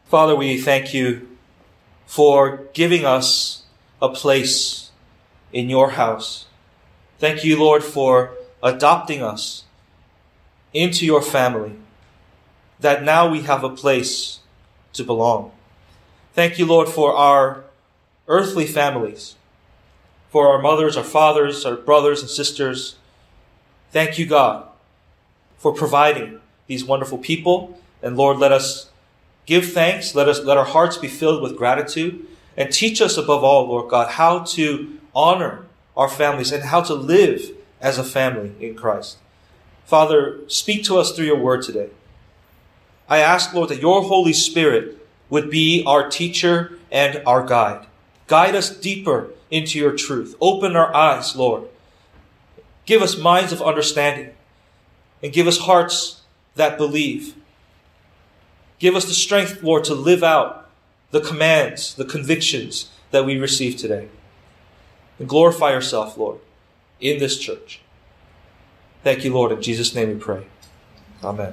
Father, we thank you for giving us a place in your house. Thank you, Lord, for adopting us into your family, that now we have a place to belong. Thank you, Lord, for our earthly families, for our mothers, our fathers, our brothers and sisters. Thank you, God, for providing these wonderful people. And Lord, let us give thanks. Let our hearts be filled with gratitude. And teach us above all, Lord God, how to honor our families and how to live as a family in Christ. Father, speak to us through your word today. I ask, Lord, that your Holy Spirit would be our teacher and our guide. Guide us deeper into your truth. Open our eyes, Lord. Give us minds of understanding and give us hearts that believe. Give us the strength, Lord, to live out the commands, the convictions that we receive today. And glorify yourself, Lord, in this church. Thank you, Lord. In Jesus' name we pray. Amen.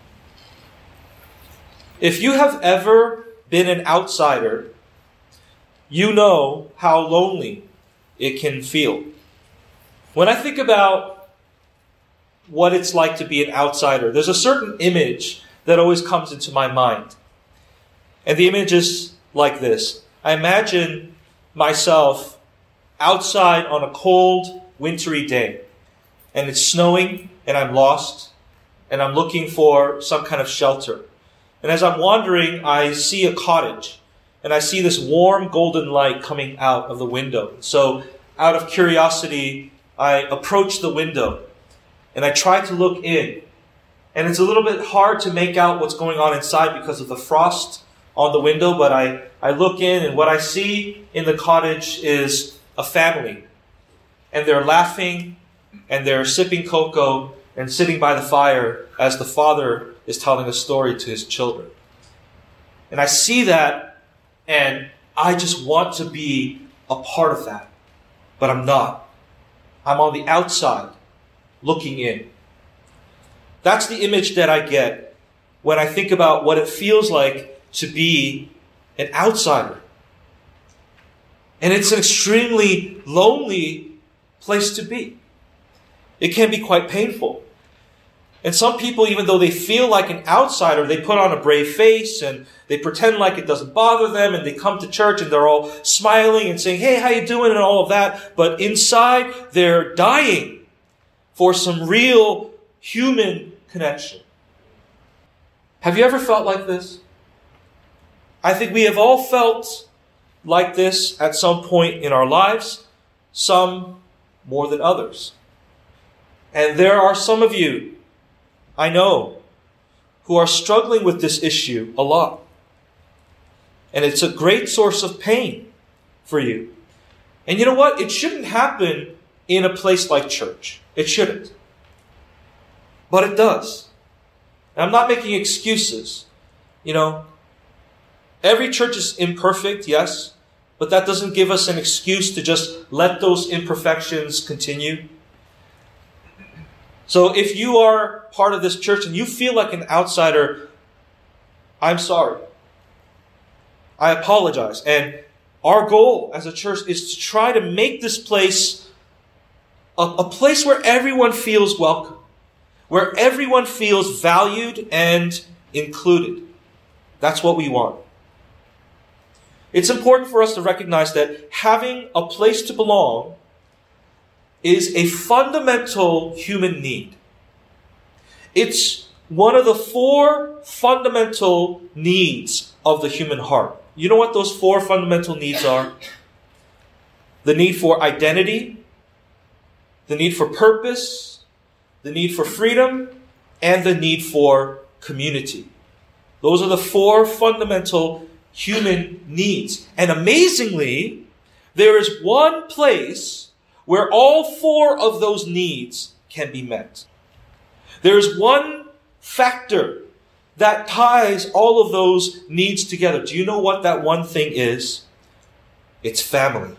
If you have ever been an outsider, you know how lonely it can feel. When I think about what it's like to be an outsider, there's a certain image that always comes into my mind. And the image is like this. I imagine myself outside on a cold, wintry day. And it's snowing, and I'm lost, and I'm looking for some kind of shelter. And as I'm wandering, I see a cottage, and I see this warm golden light coming out of the window. So out of curiosity, I approach the window, and I try to look in. And it's a little bit hard to make out what's going on inside because of the frost on the window, but I look in, and what I see in the cottage is a family. And they're laughing, and they're sipping cocoa, and sitting by the fire as the father is telling a story to his children. And I see that, and I just want to be a part of that. But I'm not. I'm on the outside, looking in. That's the image that I get when I think about what it feels like to be an outsider. And it's an extremely lonely place to be. It can be quite painful. And some people, even though they feel like an outsider, they put on a brave face and they pretend like it doesn't bother them, and they come to church and they're all smiling and saying, "Hey, how you doing?" and all of that. But inside, they're dying for some real human connection. Have you ever felt like this? I think we have all felt like this at some point in our lives, some more than others. And there are some of you, I know, who are struggling with this issue a lot. And it's a great source of pain for you. And you know what? It shouldn't happen in a place like church. It shouldn't. But it does. And I'm not making excuses. Every church is imperfect, yes, but that doesn't give us an excuse to just let those imperfections continue. So if you are part of this church and you feel like an outsider, I'm sorry. I apologize. And our goal as a church is to try to make this place a place where everyone feels welcome, where everyone feels valued and included. That's what we want. It's important for us to recognize that having a place to belong is a fundamental human need. It's one of the 4 fundamental needs of the human heart. You know what those 4 fundamental needs are? The need for identity, the need for purpose, the need for freedom, and the need for community. Those are the 4 fundamental human needs. And amazingly, there is one place where all 4 of those needs can be met. There is one factor that ties all of those needs together. Do you know what that one thing is? It's family.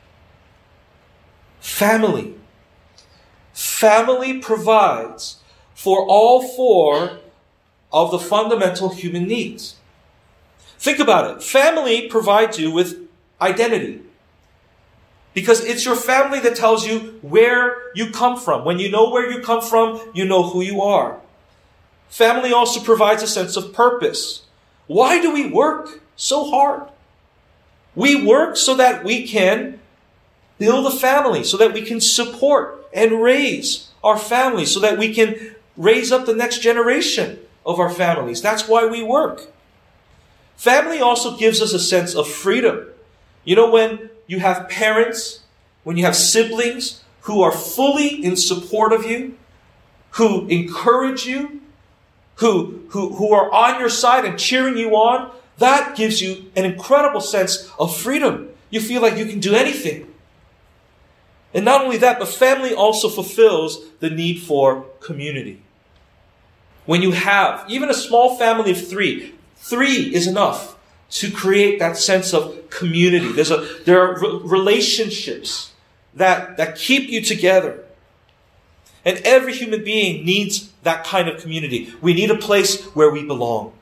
Family. Family provides for all 4 of the fundamental human needs. Think about it. Family provides you with identity. Because it's your family that tells you where you come from. When you know where you come from, you know who you are. Family also provides a sense of purpose. Why do we work so hard? We work so that we can build a family, so that we can support and raise our family, so that we can raise up the next generation of our families. That's why we work. Family also gives us a sense of freedom. You know, when you have parents, when you have siblings who are fully in support of you, who encourage you, who are on your side and cheering you on, that gives you an incredible sense of freedom. You feel like you can do anything. And not only that, but family also fulfills the need for community. When you have even a small family of three is enough to create that sense of community. There are relationships that keep you together. And every human being needs that kind of community. We need a place where we belong.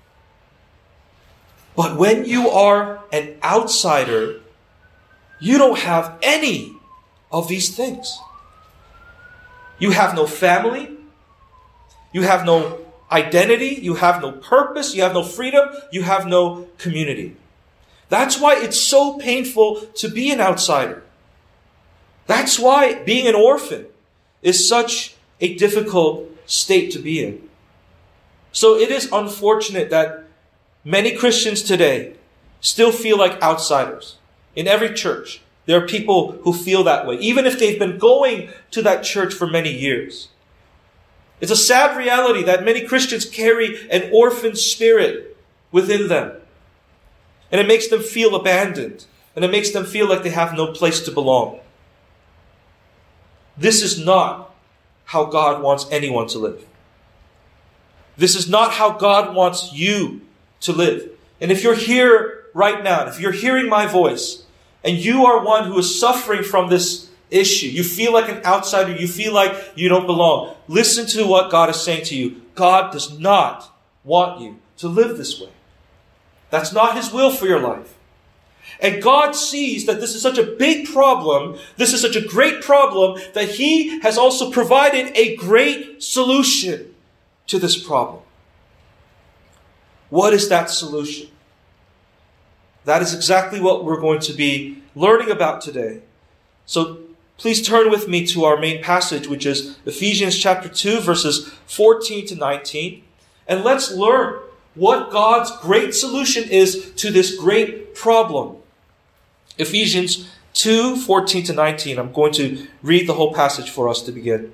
But when you are an outsider, you don't have any of these things. You have no family. You have no identity. You have no purpose. You have no freedom. You have no community. That's why it's so painful to be an outsider. That's why being an orphan is such a difficult state to be in. So it is unfortunate that many Christians today still feel like outsiders. In every church, there are people who feel that way, even if they've been going to that church for many years. It's a sad reality that many Christians carry an orphan spirit within them. And it makes them feel abandoned. And it makes them feel like they have no place to belong. This is not how God wants anyone to live. This is not how God wants you to live. And if you're here right now, if you're hearing my voice, and you are one who is suffering from this issue, you feel like an outsider, you feel like you don't belong, listen to what God is saying to you. God does not want you to live this way. That's not His will for your life. And God sees that this is such a big problem, this is such a great problem, that He has also provided a great solution to this problem. What is that solution? That is exactly what we're going to be learning about today. So please turn with me to our main passage, which is Ephesians chapter 2, verses 14 to 19. And let's learn what God's great solution is to this great problem. Ephesians 2, 14 to 19. I'm going to read the whole passage for us to begin.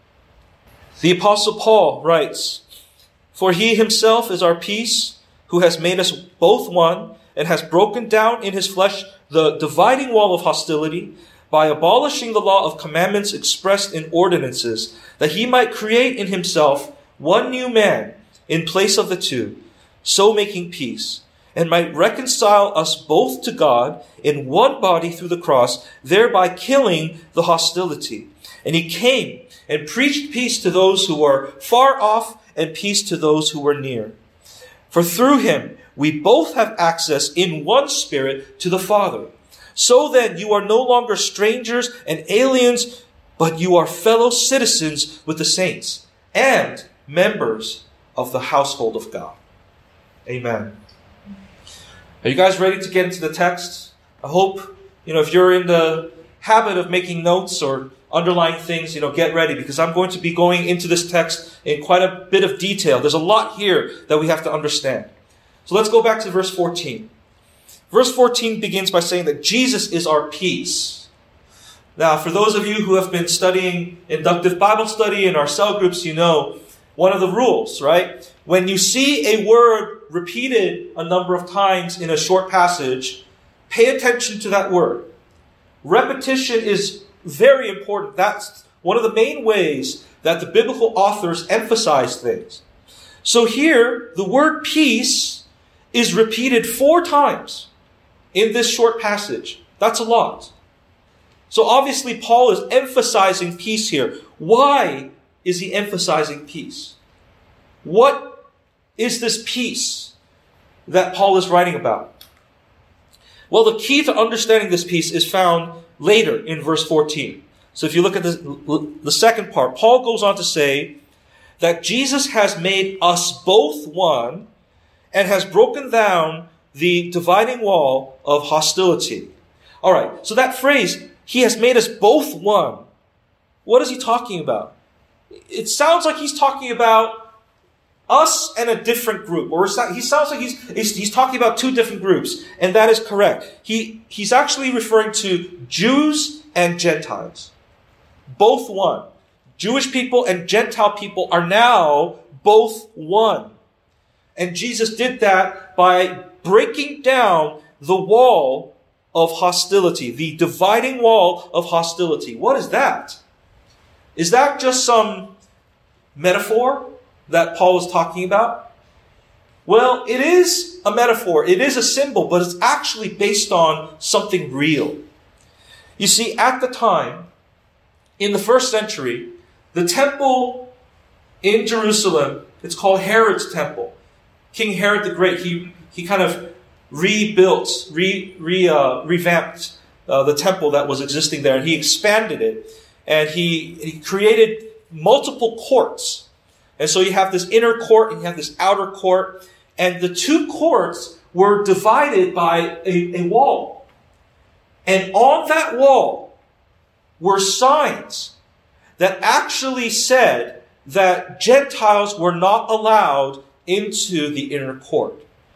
The Apostle Paul writes, "For He Himself is our peace, who has made us both one, and has broken down in His flesh the dividing wall of hostility, by abolishing the law of commandments expressed in ordinances, that He might create in Himself one new man in place of the two, so making peace, and might reconcile us both to God in one body through the cross, thereby killing the hostility. And He came and preached peace to those who were far off, and peace to those who were near. For through Him we both have access in one Spirit to the Father. So then you are no longer strangers and aliens, but you are fellow citizens with the saints and members of the household of God." Amen. Are you guys ready to get into the text? I hope, if you're in the habit of making notes or underlying things, get ready, because I'm going to be going into this text in quite a bit of detail. There's a lot here that we have to understand. So let's go back to verse 14. Verse 14 begins by saying that Jesus is our peace. Now, for those of you who have been studying inductive Bible study in our cell groups, you know one of the rules, right? When you see a word repeated a number of times in a short passage, pay attention to that word. Repetition is very important. That's one of the main ways that the biblical authors emphasize things. So here, the word peace is repeated 4 times in this short passage. That's a lot. So obviously Paul is emphasizing peace here. Why is he emphasizing peace? What is this peace? that Paul is writing about? Well, the key to understanding this piece is found later in verse 14. So if you look at the second part, Paul goes on to say that Jesus has made us both one and has broken down the dividing wall of hostility. All right, so that phrase, he has made us both one. What is he talking about? It sounds like he's talking about us and a different group. Or he sounds like he's talking about two different groups. And that is correct. He's actually referring to Jews and Gentiles. Both one. Jewish people and Gentile people are now both one. And Jesus did that by breaking down the wall of hostility, the dividing wall of hostility. What is that? Is that just some metaphor that Paul is talking about? Well, it is a metaphor. It is a symbol, but it's actually based on something real. You see, at the time, in the first century, the temple in Jerusalem, it's called Herod's temple. King Herod the Great, he kind of revamped the temple that was existing there, and he expanded it, and he created multiple courts. And so you have this inner court and you have this outer court, and the two courts were divided by a wall. And on that wall were signs that actually said that Gentiles were not allowed into the inner court.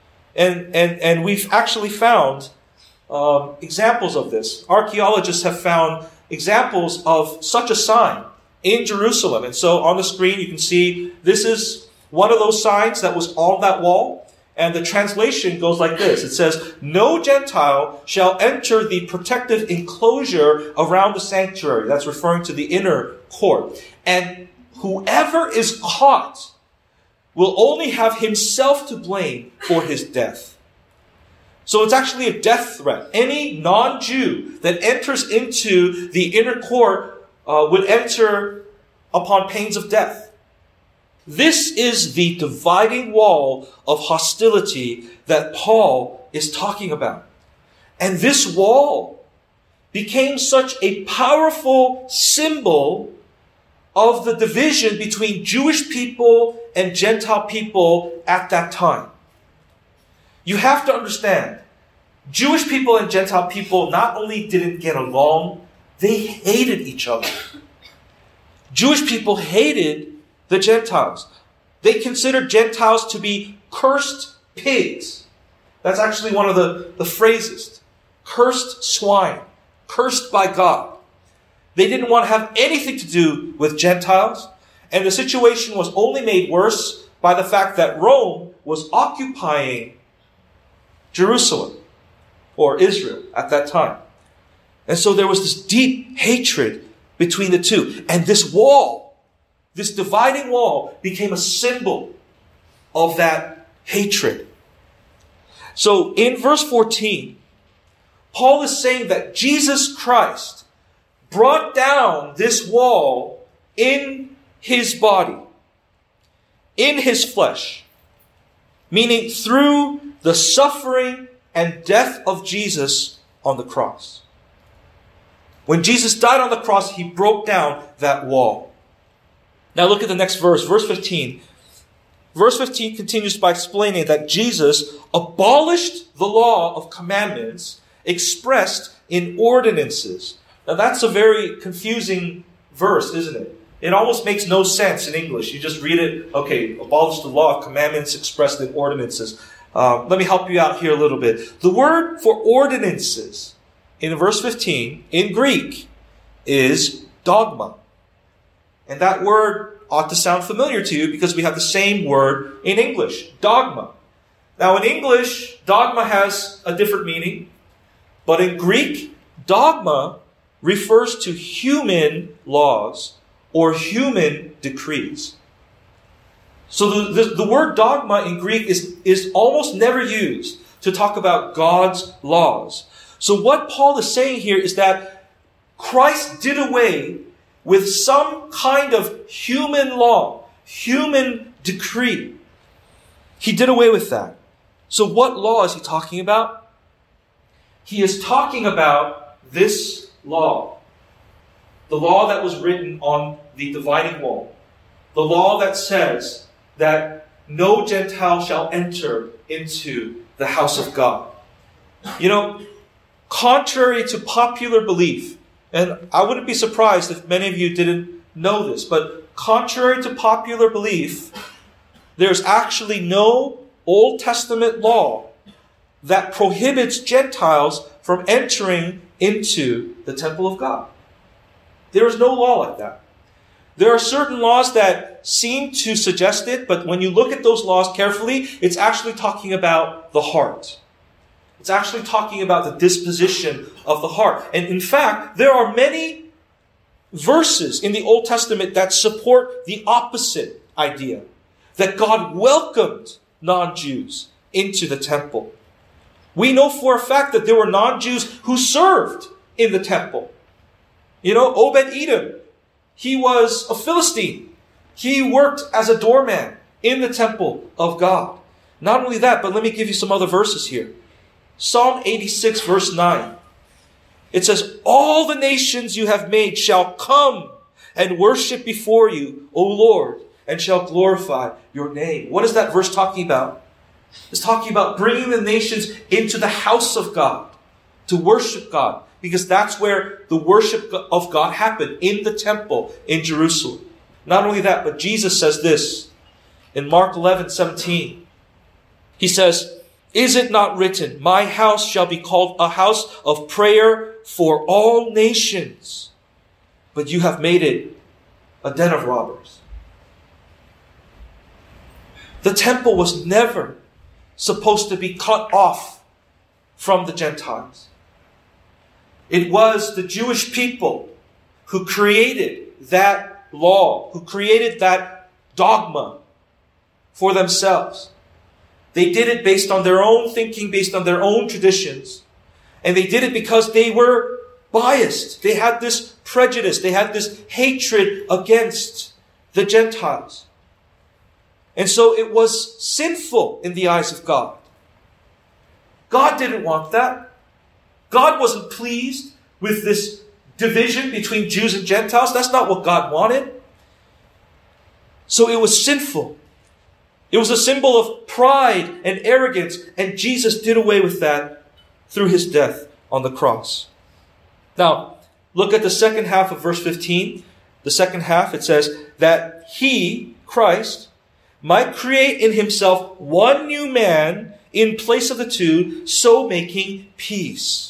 And we've actually found examples of this. Archaeologists have found examples of such a sign in Jerusalem. And so on the screen you can see this is one of those signs that was on that wall. And the translation goes like this. It says, "No Gentile shall enter the protective enclosure around the sanctuary." That's referring to the inner court. "And whoever is caught will only have himself to blame for his death." So it's actually a death threat. Any non-Jew that enters into the inner court would enter upon pains of death. This is the dividing wall of hostility that Paul is talking about. And this wall became such a powerful symbol of the division between Jewish people and Gentile people at that time. You have to understand, Jewish people and Gentile people not only didn't get along, they hated each other. Jewish people hated the Gentiles. They considered Gentiles to be cursed pigs. That's actually one of the phrases. Cursed swine. Cursed by God. They didn't want to have anything to do with Gentiles. And the situation was only made worse by the fact that Rome was occupying Jerusalem, or Israel at that time. And so there was this deep hatred between the two. And this wall, this dividing wall, became a symbol of that hatred. So in verse 14, Paul is saying that Jesus Christ brought down this wall in his body, in his flesh, meaning through the suffering and death of Jesus on the cross. When Jesus died on the cross, he broke down that wall. Now look at the next verse, verse 15. Verse 15 continues by explaining that Jesus abolished the law of commandments expressed in ordinances. Now that's a very confusing verse, isn't it? It almost makes no sense in English. You just read it, okay, abolish the law of commandments expressed in ordinances. Let me help you out here a little bit. The word for ordinances in verse 15 in Greek is dogma. And that word ought to sound familiar to you because we have the same word in English, dogma. Now in English, dogma has a different meaning. But in Greek, dogma refers to human laws or human decrees. So the word dogma in Greek is almost never used to talk about God's laws. So what Paul is saying here is that Christ did away with some kind of human law, human decree. He did away with that. So what law is he talking about? He is talking about this law. The law that was written on the dividing wall. The law that says that no Gentile shall enter into the house of God. You know, contrary to popular belief, and I wouldn't be surprised if many of you didn't know this, but contrary to popular belief, there's actually no Old Testament law that prohibits Gentiles from entering into the temple of God. There is no law like that. There are certain laws that seem to suggest it, but when you look at those laws carefully, it's actually talking about the heart. It's actually talking about the disposition of the heart. And in fact, there are many verses in the Old Testament that support the opposite idea, that God welcomed non-Jews into the temple. We know for a fact that there were non-Jews who served in the temple. You know, Obed-Edom, he was a Philistine. He worked as a doorman in the temple of God. Not only that, but let me give you some other verses here. Psalm 86 verse 9. It says, all the nations you have made shall come and worship before you, O Lord, and shall glorify your name. What is that verse talking about? It's talking about bringing the nations into the house of God to worship God, because that's where the worship of God happened, in the temple in Jerusalem. Not only that, but Jesus says this in Mark 11:17. He says, is it not written, my house shall be called a house of prayer for all nations, but you have made it a den of robbers. The temple was never supposed to be cut off from the Gentiles. It was the Jewish people who created that law, who created that dogma for themselves. They did it based on their own thinking, based on their own traditions. And they did it because they were biased. They had this prejudice. They had this hatred against the Gentiles. And so it was sinful in the eyes of God. God didn't want that. God wasn't pleased with this division between Jews and Gentiles. That's not what God wanted. So it was sinful. It was a symbol of pride and arrogance, and Jesus did away with that through his death on the cross. Now, look at the second half of verse 15. The second half, it says that he, Christ, might create in himself one new man in place of the two, so making peace.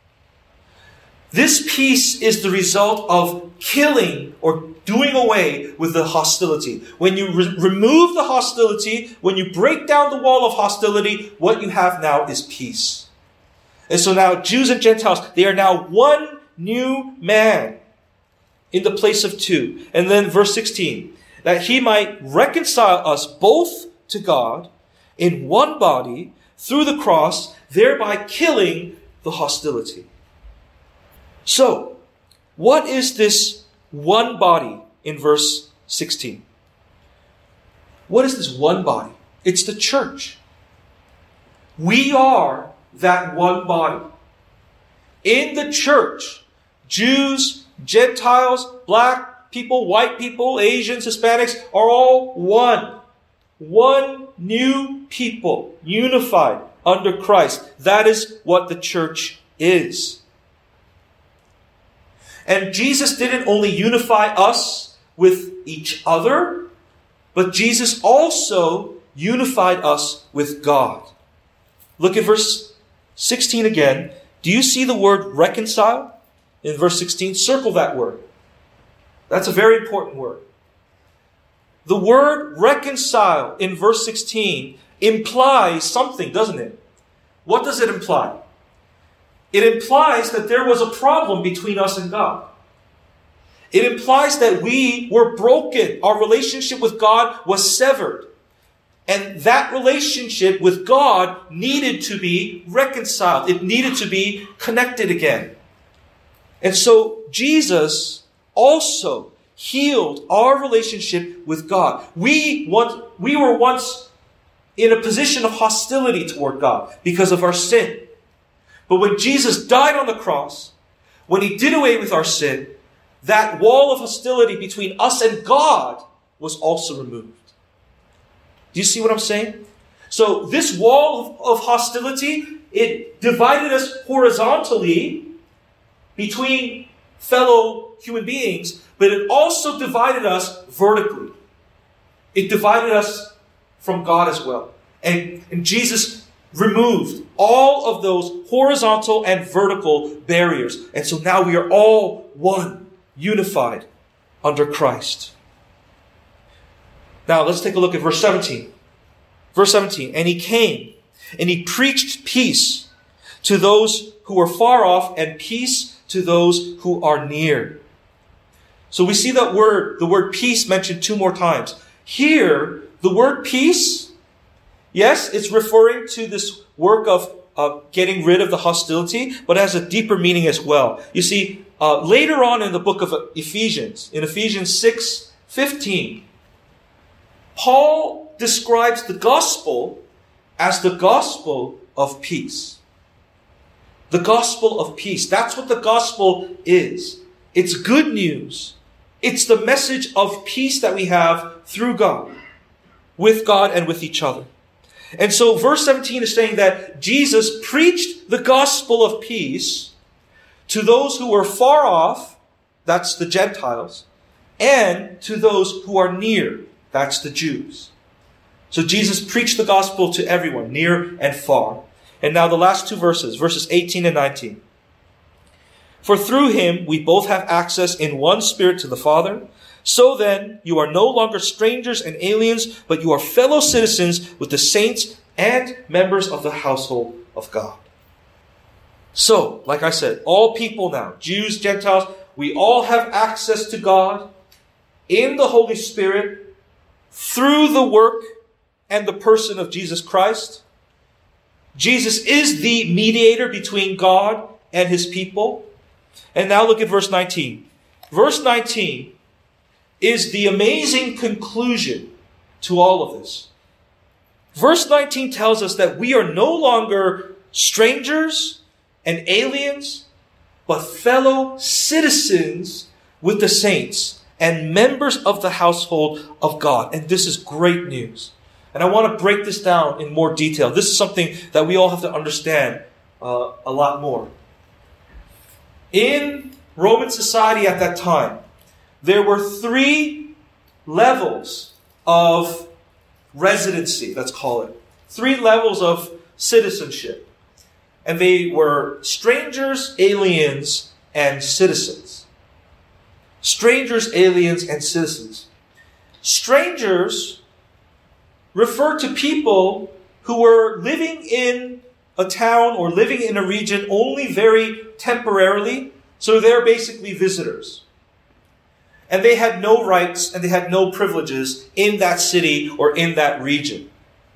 This peace is the result of killing or doing away with the hostility. When you remove the hostility, when you break down the wall of hostility, what you have now is peace. And so now Jews and Gentiles, they are now one new man in the place of two. And then verse 16, that he might reconcile us both to God in one body through the cross, thereby killing the hostility. So, what is this one body in verse 16? What is this one body? It's the church. We are that one body. In the church, Jews, Gentiles, black people, white people, Asians, Hispanics are all one. One new people, unified under Christ. That is what the church is. And Jesus didn't only unify us with each other, but Jesus also unified us with God. Look at verse 16 again. Do you see the word reconcile in verse 16? Circle that word. That's a very important word. The word reconcile in verse 16 implies something, doesn't it? What does it imply? It implies that there was a problem between us and God. It implies that we were broken. Our relationship with God was severed. And that relationship with God needed to be reconciled. It needed to be connected again. And so Jesus also healed our relationship with God. We were once in a position of hostility toward God because of our sin. But when Jesus died on the cross, when he did away with our sin, that wall of hostility between us and God was also removed. Do you see what I'm saying? So this wall of hostility, it divided us horizontally between fellow human beings, but it also divided us vertically. It divided us from God as well. And Jesus removed all of those horizontal and vertical barriers. And so now we are all one, unified under Christ. Now let's take a look at verse 17. Verse 17, and he came and he preached peace to those who are far off and peace to those who are near. So we see that the word peace mentioned 2 more times. Here, the word peace, yes, it's referring to this work of getting rid of the hostility, but it has a deeper meaning as well. You see, later on in the book of Ephesians, in Ephesians 6:15, Paul describes the gospel as the gospel of peace. The gospel of peace. That's what the gospel is. It's good news. It's the message of peace that we have through God, with God and with each other. And so verse 17 is saying that Jesus preached the gospel of peace to those who were far off, that's the Gentiles, and to those who are near, that's the Jews. So Jesus preached the gospel to everyone, near and far. And now the last 2 verses, verses 18 and 19. For through him we both have access in one Spirit to the Father. So then, you are no longer strangers and aliens, but you are fellow citizens with the saints and members of the household of God. So, like I said, all people now, Jews, Gentiles, we all have access to God in the Holy Spirit through the work and the person of Jesus Christ. Jesus is the mediator between God and his people. And now look at verse 19. Verse 19 is the amazing conclusion to all of this. Verse 19 tells us that we are no longer strangers and aliens, but fellow citizens with the saints and members of the household of God. And this is great news. And I want to break this down in more detail. This is something that we all have to understand a lot more. In Roman society at that time, there were 3 levels of residency, let's call it. 3 levels of citizenship. And they were strangers, aliens, and citizens. Strangers, aliens, and citizens. Strangers refer to people who were living in a town or living in a region only very temporarily. So they're basically visitors. And they had no rights and they had no privileges in that city or in that region.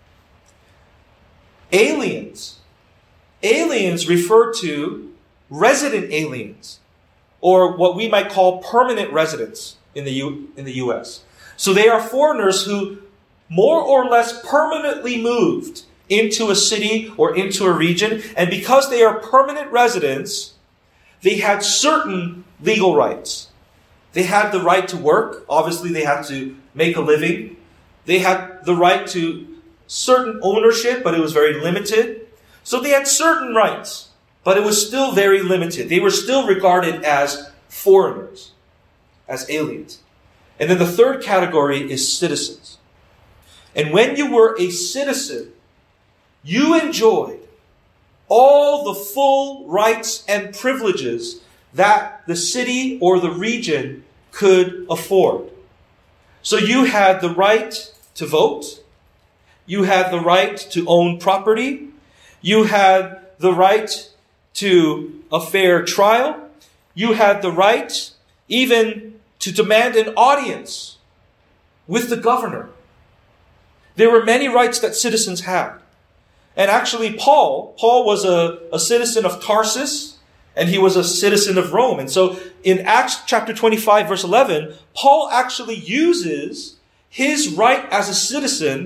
Aliens. Aliens refer to resident aliens, or what we might call permanent residents in the U.S. So they are foreigners who more or less permanently moved into a city or into a region. And because they are permanent residents, they had certain legal rights. They had the right to work. Obviously, they had to make a living. They had the right to certain ownership, but it was very limited. So they had certain rights, but it was still very limited. They were still regarded as foreigners, as aliens. And then the third category is citizens. And when you were a citizen, you enjoyed all the full rights and privileges that the city or the region could afford. So you had the right to vote. You had the right to own property. You had the right to a fair trial. You had the right even to demand an audience with the governor. There were many rights that citizens had. And actually, Paul was a citizen of Tarsus, and he was a citizen of Rome. And so in Acts chapter 25, verse 11, Paul actually uses his right as a citizen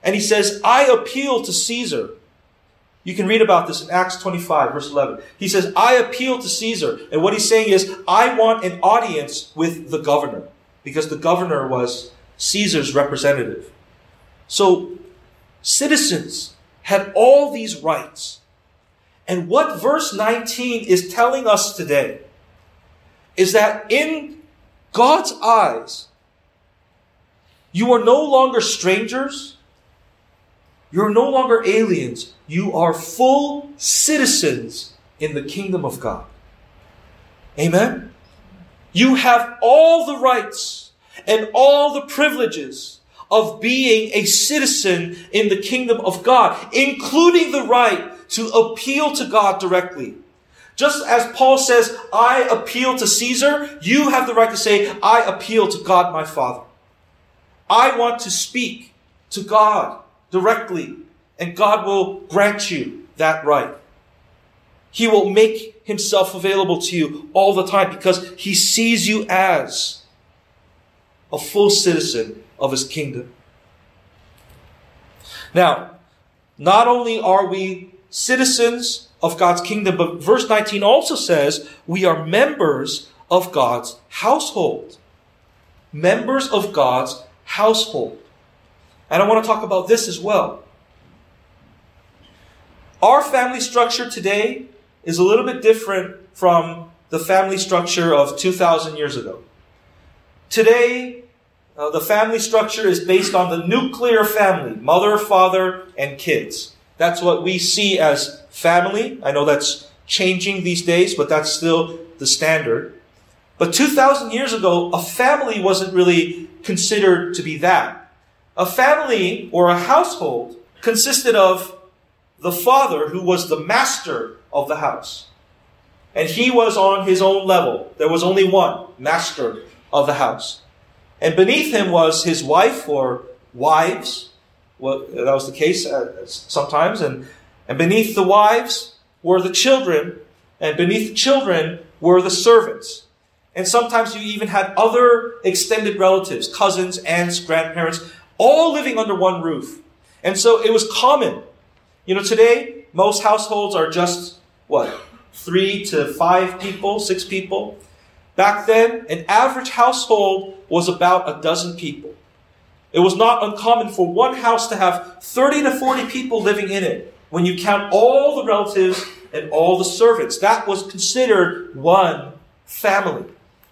And he says, I appeal to Caesar. You can read about this in Acts 25, verse 11. He says, I appeal to Caesar. And what he's saying is, I want an audience with the governor. Because the governor was Caesar's representative. So, citizens had all these rights. And what verse 19 is telling us today is that in God's eyes, you are no longer strangers. You're no longer aliens. You are full citizens in the kingdom of God. Amen? You have all the rights and all the privileges of being a citizen in the kingdom of God, including the right to appeal to God directly. Just as Paul says, I appeal to Caesar, you have the right to say, I appeal to God my Father. I want to speak to God directly, and God will grant you that right. He will make himself available to you all the time because he sees you as a full citizen of his kingdom. Now, not only are we citizens of God's kingdom, but verse 19 also says we are members of God's household. Members of God's household. And I want to talk about this as well. Our family structure today is a little bit different from the family structure of 2,000 years ago. Today, the family structure is based on the nuclear family, mother, father, and kids. That's what we see as family. I know that's changing these days, but that's still the standard. But 2,000 years ago, a family wasn't really considered to be that. A family or a household consisted of the father, who was the master of the house. And he was on his own level. There was only one master of the house. And beneath him was his wife or wives. Well, that was the case sometimes. And beneath the wives were the children. And beneath the children were the servants. And sometimes you even had other extended relatives, cousins, aunts, grandparents, all living under one roof. And so it was common. You know, today, most households are just, 3 to 5 people, 6 people. Back then, an average household was about a dozen people. It was not uncommon for one house to have 30 to 40 people living in it, when you count all the relatives and all the servants. That was considered one family.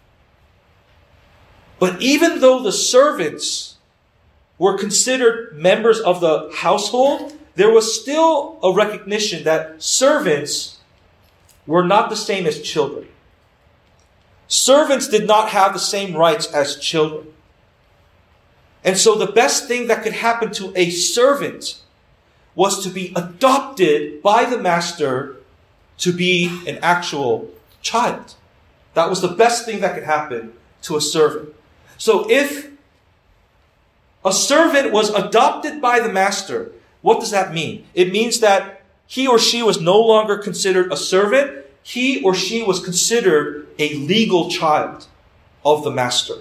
But even though the servants were considered members of the household, there was still a recognition that servants were not the same as children. Servants did not have the same rights as children. And so the best thing that could happen to a servant was to be adopted by the master to be an actual child. That was the best thing that could happen to a servant. So if a servant was adopted by the master, what does that mean? It means that he or she was no longer considered a servant. He or she was considered a legal child of the master.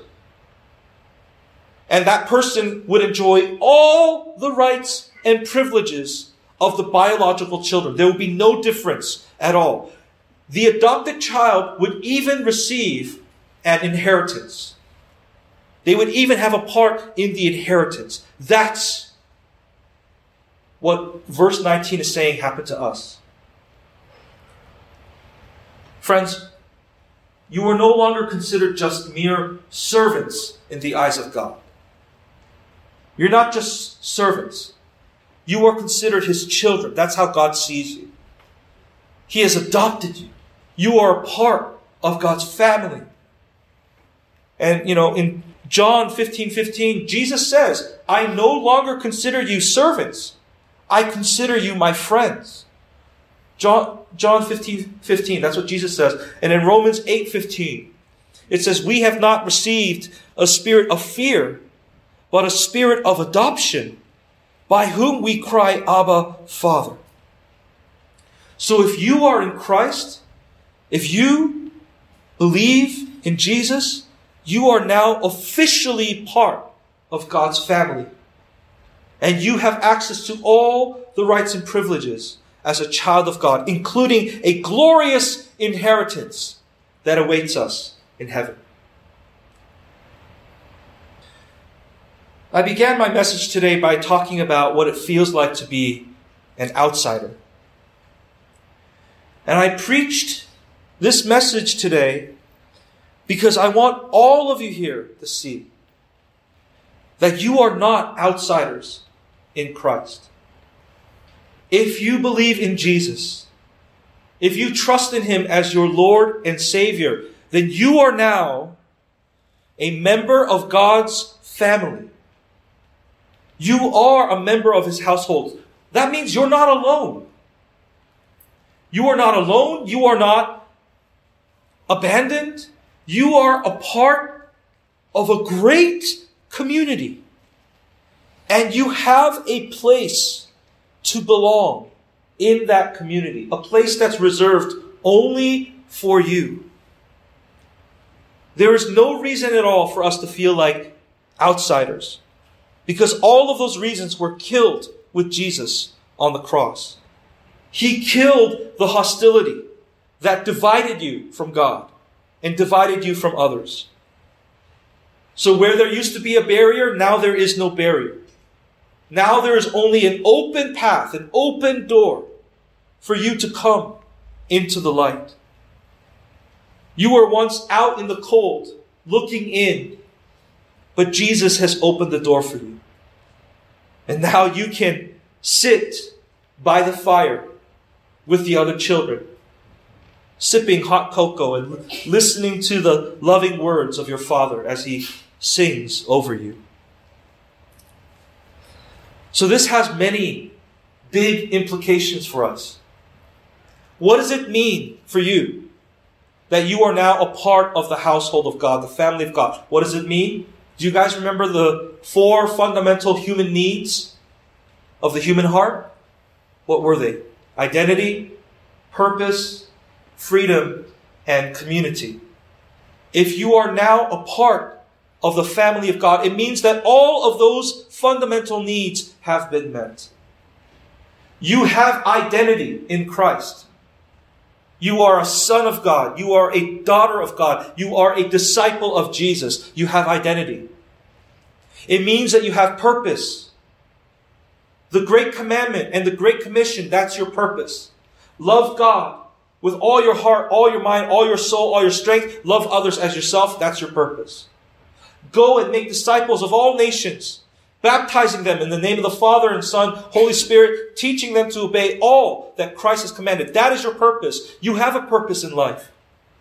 And that person would enjoy all the rights and privileges of the biological children. There would be no difference at all. The adopted child would even receive an inheritance. They would even have a part in the inheritance. That's what verse 19 is saying happened to us. Friends, you are no longer considered just mere servants in the eyes of God. You're not just servants. You are considered His children. That's how God sees you. He has adopted you. You are a part of God's family. And, in John 15:15, Jesus says, I no longer consider you servants. I consider you my friends. John 15:15, that's what Jesus says. And in Romans 8:15, it says, we have not received a spirit of fear, but a spirit of adoption, by whom we cry, Abba, Father. So if you are in Christ, if you believe in Jesus, you are now officially part of God's family. And you have access to all the rights and privileges as a child of God, including a glorious inheritance that awaits us in heaven. I began my message today by talking about what it feels like to be an outsider. And I preached this message today because I want all of you here to see that you are not outsiders in Christ. If you believe in Jesus, if you trust in Him as your Lord and Savior, then you are now a member of God's family. You are a member of His household. That means you're not alone. You are not alone. You are not abandoned. You are a part of a great community. And you have a place to belong in that community. A place that's reserved only for you. There is no reason at all for us to feel like outsiders, because all of those reasons were killed with Jesus on the cross. He killed the hostility that divided you from God and divided you from others. So where there used to be a barrier, now there is no barrier. Now there is only an open path, an open door for you to come into the light. You were once out in the cold, looking in, but Jesus has opened the door for you. And now you can sit by the fire with the other children, sipping hot cocoa and listening to the loving words of your Father as He sings over you. So this has many big implications for us. What does it mean for you that you are now a part of the household of God, the family of God? What does it mean? Do you guys remember the 4 fundamental human needs of the human heart? What were they? Identity, purpose, freedom, and community. If you are now a part of the family of God, it means that all of those fundamental needs have been met. You have identity in Christ. You are a son of God. You are a daughter of God. You are a disciple of Jesus. You have identity. It means that you have purpose. The Great Commandment and the Great Commission, that's your purpose. Love God with all your heart, all your mind, all your soul, all your strength. Love others as yourself, that's your purpose. Go and make disciples of all nations, baptizing them in the name of the Father and Son, Holy Spirit, teaching them to obey all that Christ has commanded. That is your purpose. You have a purpose in life.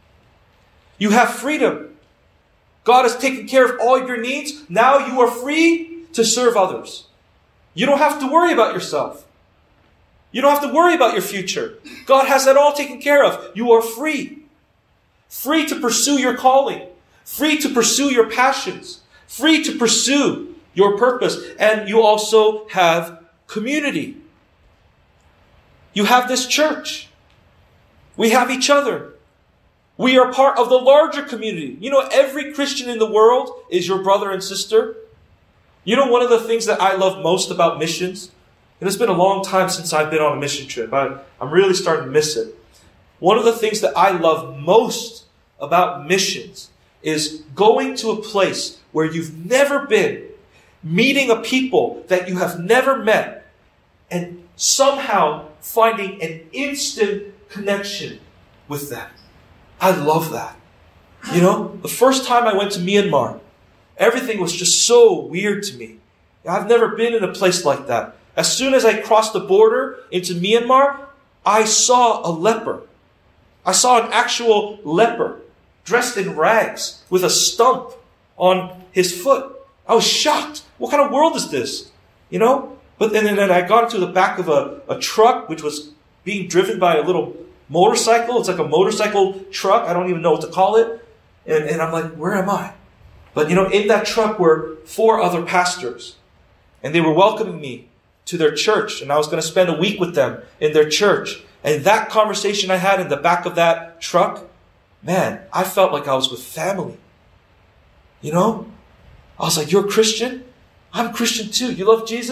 You have freedom. God has taken care of all of your needs. Now you are free to serve others. You don't have to worry about yourself. You don't have to worry about your future. God has that all taken care of. You are free. Free to pursue your calling. Free to pursue your passions. Free to pursue your purpose. And you also have community. You have this church. We have each other. We are part of the larger community. You know, every Christian in the world is your brother and sister. You know, one of the things that I love most about missions, and it's been a long time since I've been on a mission trip. I'm really starting to miss it. One of the things that I love most about missions is going to a place where you've never been, meeting a people that you have never met, and somehow finding an instant connection with them. I love that. You know, the first time I went to Myanmar, everything was just so weird to me. I've never been in a place like that. As soon as I crossed the border into Myanmar, I saw a leper. I saw an actual leper dressed in rags with a stump on his foot. I was shocked. What kind of world is this? You know? But then I got into the back of a truck, which was being driven by a little motorcycle. It's like a motorcycle truck. I don't even know what to call it. And I'm like, where am I? But, you know, in that truck were 4 other pastors. And they were welcoming me to their church. And I was going to spend a week with them in their church. And that conversation I had in the back of that truck, man, I felt like I was with family. You know? I was like, you're a Christian? I'm Christian too. You love Jesus?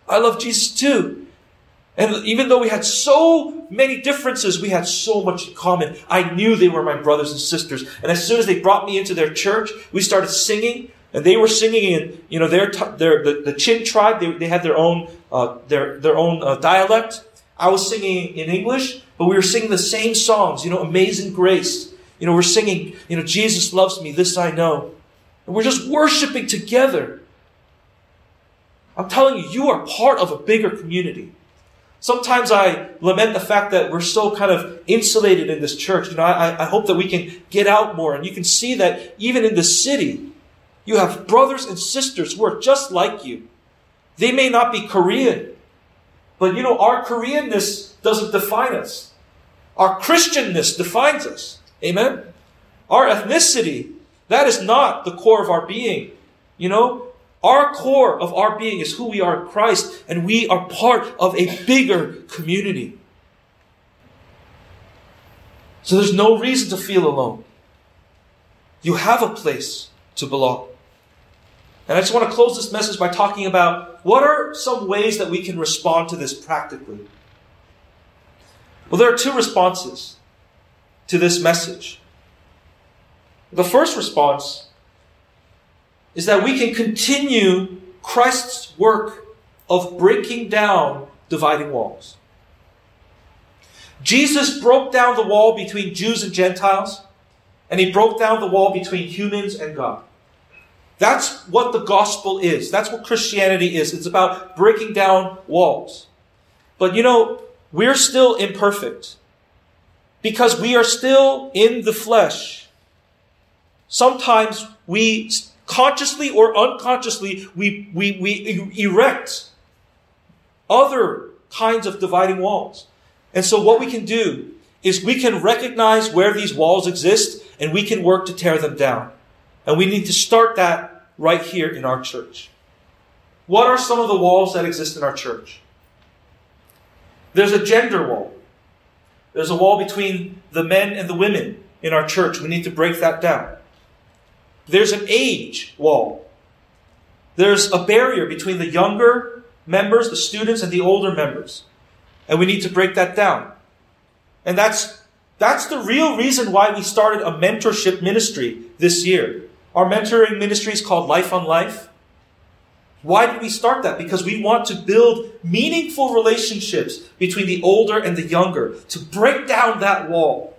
I love Jesus too. And even though we had so many differences, we had so much in common. I knew they were my brothers and sisters. And as soon as they brought me into their church, we started singing. And they were singing in, the Chin tribe. They had their own dialect. I was singing in English, but we were singing the same songs. Amazing Grace. We're singing, Jesus loves me, this I know. And we're just worshiping together. I'm telling you, you are part of a bigger community. Sometimes I lament the fact that we're so kind of insulated in this church. I hope that we can get out more. And you can see that even in the city, you have brothers and sisters who are just like you. They may not be Korean, but our Koreanness doesn't define us. Our Christianness defines us. Amen? Our ethnicity, that is not the core of our being. Our core of our being is who we are in Christ, and we are part of a bigger community. So there's no reason to feel alone. You have a place to belong. And I just want to close this message by talking about what are some ways that we can respond to this practically. Well, there are two responses to this message. The first response is that we can continue Christ's work of breaking down dividing walls. Jesus broke down the wall between Jews and Gentiles, and he broke down the wall between humans and God. That's what the gospel is. That's what Christianity is. It's about breaking down walls. But we're still imperfect because we are still in the flesh. Sometimes we consciously or unconsciously, we erect other kinds of dividing walls. And so what we can do is we can recognize where these walls exist and we can work to tear them down. And we need to start that right here in our church. What are some of the walls that exist in our church? There's a gender wall. There's a wall between the men and the women in our church. We need to break that down. There's an age wall. There's a barrier between the younger members, the students, and the older members. And we need to break that down. And that's the real reason why we started a mentorship ministry this year. Our mentoring ministry is called Life on Life. Why did we start that? Because we want to build meaningful relationships between the older and the younger, to break down that wall.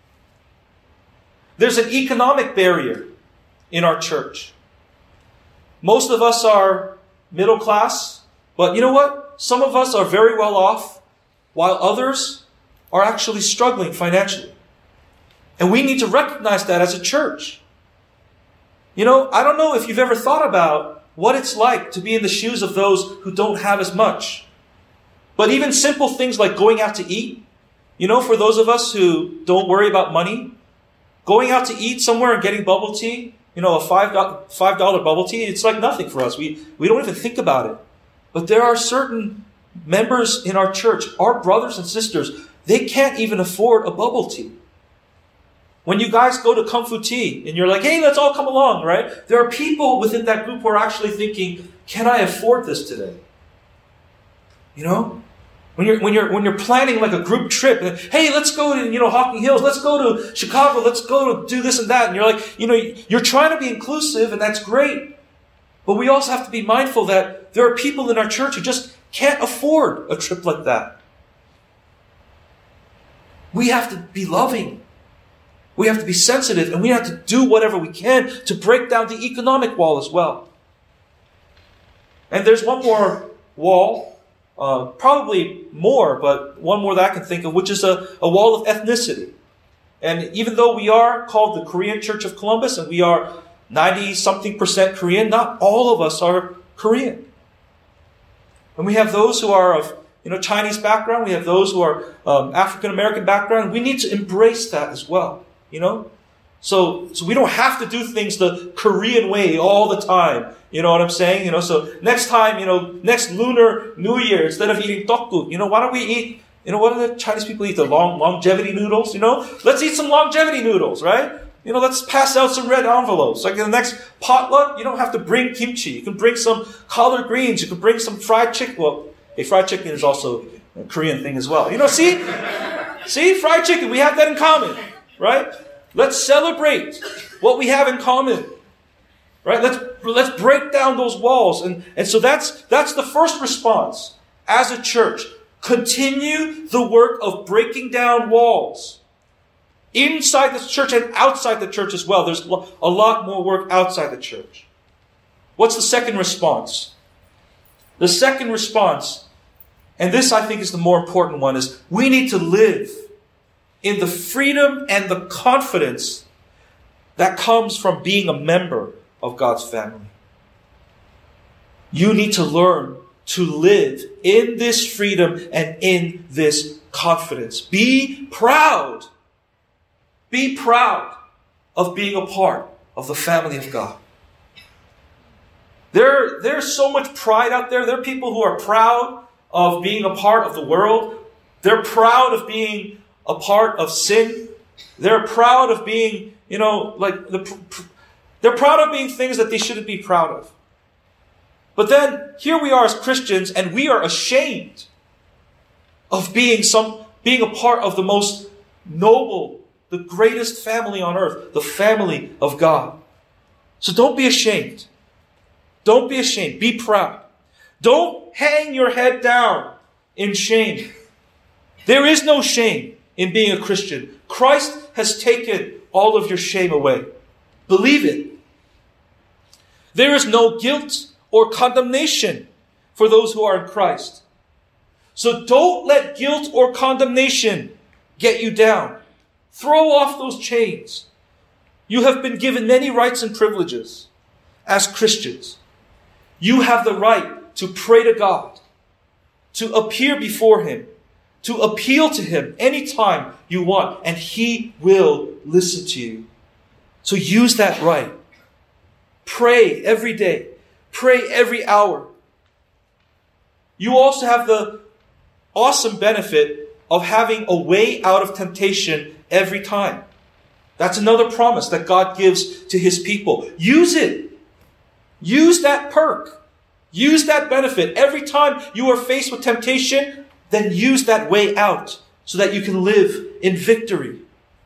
There's an economic barrier in our church. Most of us are middle class, but you know what? Some of us are very well off, while others are actually struggling financially. And we need to recognize that as a church. I don't know if you've ever thought about what it's like to be in the shoes of those who don't have as much. But even simple things like going out to eat, for those of us who don't worry about money, going out to eat somewhere and getting bubble tea, a $5 bubble tea, it's like nothing for us. We don't even think about it. But there are certain members in our church, our brothers and sisters, they can't even afford a bubble tea. When you guys go to Kung Fu Tea and you're like, hey, let's all come along, right? There are people within that group who are actually thinking, can I afford this today? When you're planning like a group trip, and, hey, let's go to, Hocking Hills, let's go to Chicago, let's go to do this and that. And you're like, you're trying to be inclusive and that's great. But we also have to be mindful that there are people in our church who just can't afford a trip like that. We have to be loving. We have to be sensitive, and we have to do whatever we can to break down the economic wall as well. And there's one more wall, probably more, but one more that I can think of, which is a wall of ethnicity. And even though we are called the Korean Church of Columbus, and we are 90-something% Korean, not all of us are Korean. And we have those who are of Chinese background, we have those who are African American background. We need to embrace that as well. So we don't have to do things the Korean way all the time. You know what I'm saying? So next time, next Lunar New Year, instead of eating tteokguk, why don't we eat, what do the Chinese people eat? The longevity noodles, Let's eat some longevity noodles, right? let's pass out some red envelopes. Like in the next potluck, you don't have to bring kimchi. You can bring some collard greens. You can bring some fried chicken. Well, fried chicken is also a Korean thing as well. See, fried chicken. We have that in common, right? Let's celebrate what we have in common, right? Let's break down those walls, and so that's the first response as a church. Continue the work of breaking down walls. Inside the church and outside the church as well. There's a lot more work outside the church. What's the second response? The second response, and this I think is the more important one, is we need to live in the freedom and the confidence that comes from being a member of God's family. You need to learn to live in this freedom and in this confidence. Be proud. Be proud of being a part of the family of God. There's so much pride out there. There are people who are proud of being a part of the world. They're proud of being a part of sin. They're proud of being, they're proud of being things that they shouldn't be proud of. But then here we are as Christians, and we are ashamed of being a part of the most noble, the greatest family on earth, the family of God. So don't be ashamed. Don't be ashamed. Be proud. Don't hang your head down in shame. There is no shame in being a Christian. Christ has taken all of your shame away. Believe it. There is no guilt or condemnation for those who are in Christ. So don't let guilt or condemnation get you down. Throw off those chains. You have been given many rights and privileges as Christians. You have the right to pray to God, to appear before Him, to appeal to Him anytime you want, and He will listen to you. So use that right. Pray every day. Pray every hour. You also have the awesome benefit of having a way out of temptation every time. That's another promise that God gives to His people. Use it. Use that perk. Use that benefit. Every time you are faced with temptation, then use that way out so that you can live in victory.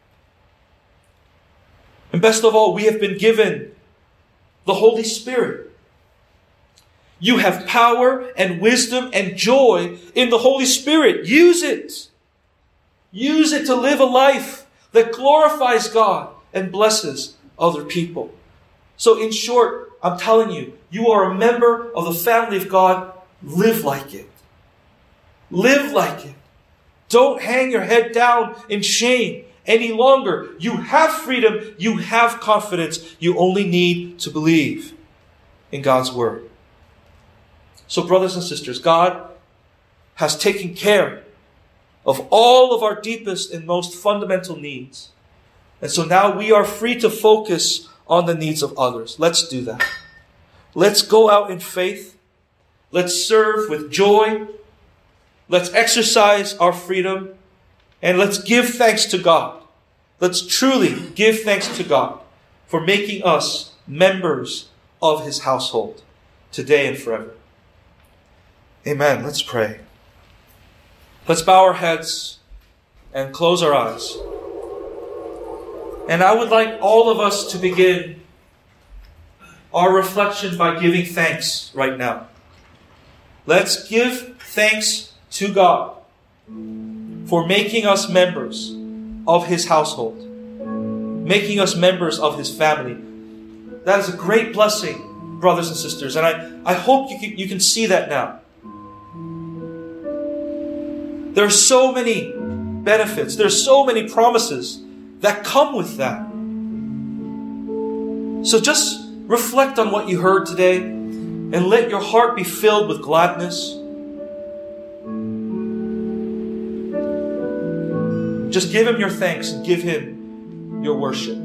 And best of all, we have been given the Holy Spirit. You have power and wisdom and joy in the Holy Spirit. Use it. Use it to live a life that glorifies God and blesses other people. So in short, I'm telling you, you are a member of the family of God. Live like it. Live like it. Don't hang your head down in shame any longer. You have freedom. You have confidence. You only need to believe in God's Word. So brothers and sisters, God has taken care of all of our deepest and most fundamental needs. And so now we are free to focus on the needs of others. Let's do that. Let's go out in faith. Let's serve with joy. Let's exercise our freedom. And let's give thanks to God. Let's truly give thanks to God for making us members of His household today and forever. Amen. Let's pray. Let's bow our heads and close our eyes. And I would like all of us to begin our reflection by giving thanks right now. Let's give thanks to God for making us members of His household, making us members of His family. That is a great blessing, brothers and sisters, and I hope you can see that now. There are so many benefits, there are so many promises that come with that. So just reflect on what you heard today and let your heart be filled with gladness. Just give Him your thanks and give Him your worship.